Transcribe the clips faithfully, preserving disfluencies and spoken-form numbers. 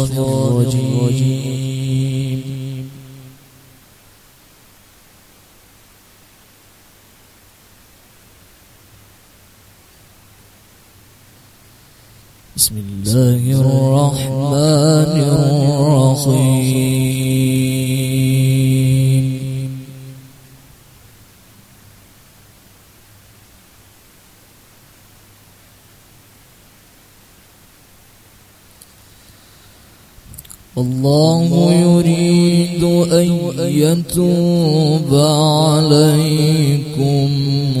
الرجيم. بسم الله الرحمن الرحيم. الله يريد أن يتوب عليكم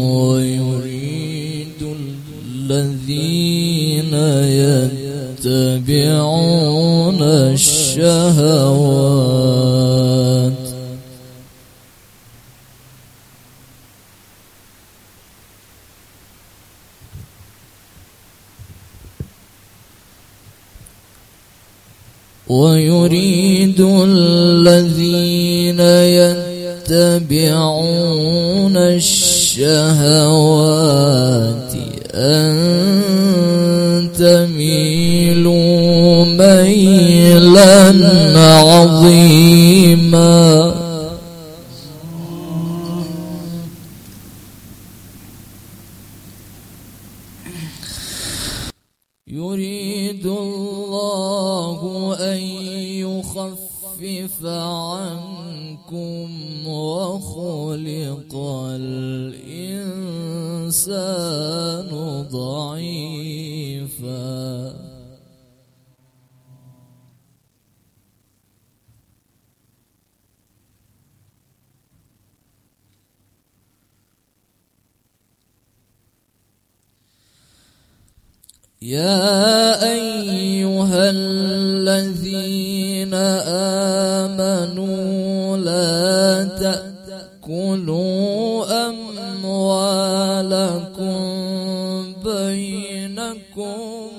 ويريد الذين يتبعون الشهوات ويريد الذين يتبعون الشهوات أن تميلوا ميلا عظيما. يريد الله أن يخفف عنكم وخلق الإنسان ضعيفا. يا أيها الذين آمنوا لا تأكلوا أموالكم بينكم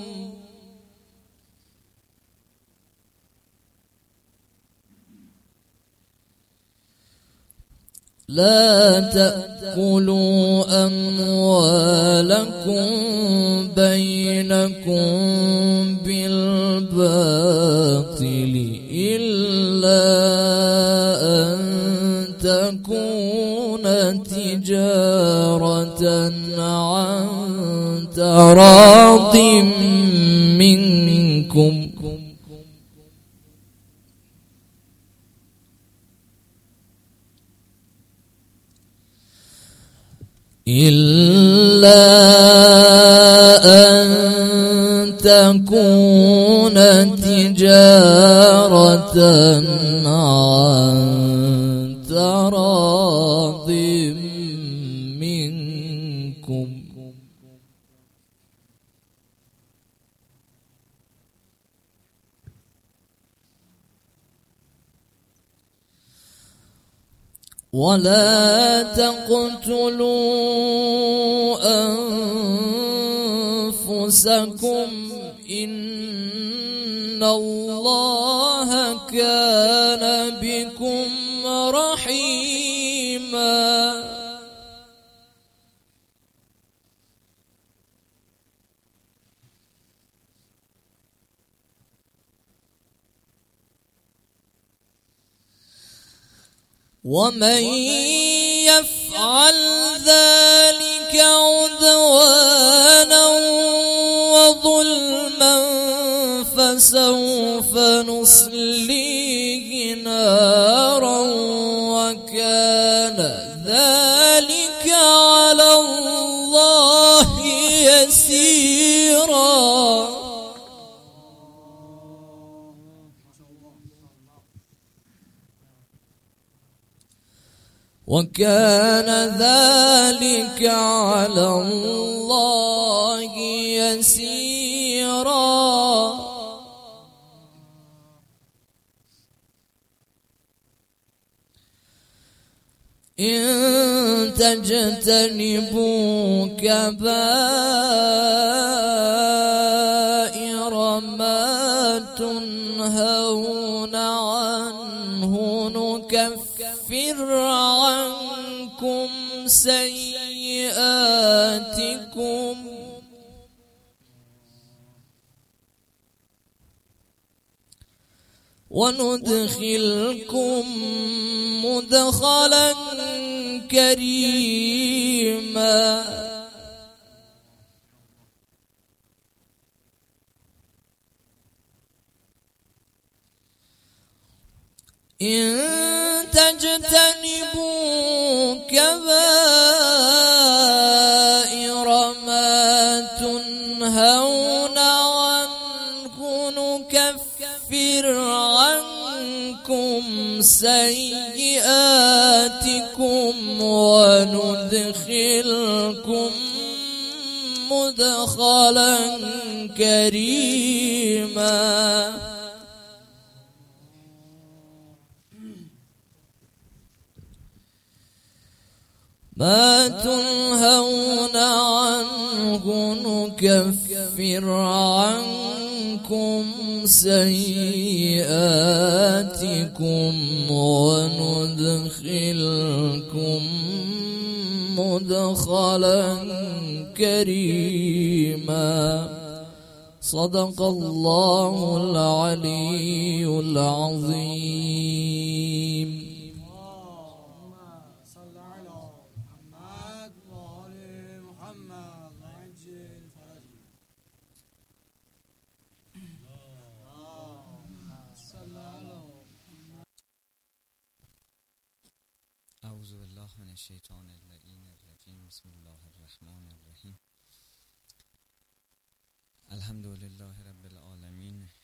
لا تأكلوا أموالكم بينكم بالباطل إلا أن تكون تجارة عن تراض منكم إلا أن تكون تجارة عن تراض منكم. ولا تقتلوا أنفسكم إن الله كان بكم رحيما. ومن يفعل ذلك عدوانا وظلما فسوف نصليه نارا وكان ذلك على الله يسيرا. وكان ذلك على الله يسيرا. إن تجتنبوا كبائر ما تنهون عنه نكفر عنكم سيئاتكم وندخلكم مدخلا كريما إن تجتنبوا كبائر ما تنهون عنه نكفر عنكم سيئاتكم وندخلكم مدخلا كريما ما تنهون عنه نكفر عنكم سيئاتكم وندخلكم مدخلا كريما صدق الله العلي العظيم. أعوذ بالله من الشيطان اللعين الرجيم. بسم الله الرحمن الرحيم. الحمد لله رب العالمين